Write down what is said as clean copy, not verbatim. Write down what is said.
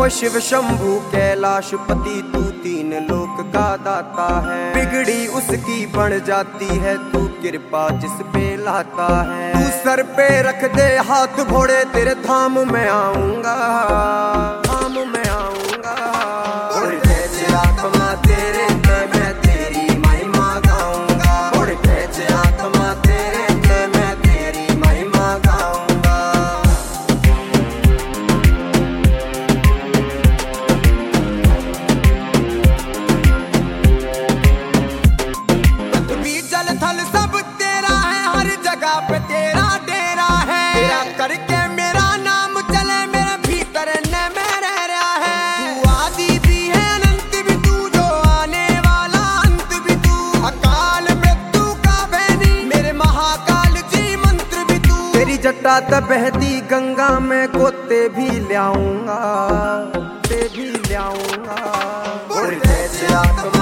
शिव शंभू कैलाश पति तू तीन लोक का दाता है। बिगड़ी उसकी बन जाती है तू कृपा जिस पे लाता है। तू सर पे रख दे हाथ घोड़े तेरे धाम में आऊंगा, धाम में आऊंगा। उड़ कैच आत्मा तेरे पे मैं तेरी महिमा गाऊंगा। उड़ कैच आत्मा तेरे पे मैं तेरी महिमा गाऊंगा। पृथ्वी जल थल सब तेरा है, हर जगह पे तेरा डेरा है। तेरा करके मेरा नाम चले मेरे भीतर न में रह रहा है। तू आदि भी है अनंत भी तू, जो आने वाला अंत भी तू। अकाल मृत्यु का भैनी मेरे महाकाल जी मंत्र भी तू। तेरी जटा त बहती गंगा में गोते भी ल्याऊंगा, गोते भी ल्याऊंगा। उड़ कैच आत्मा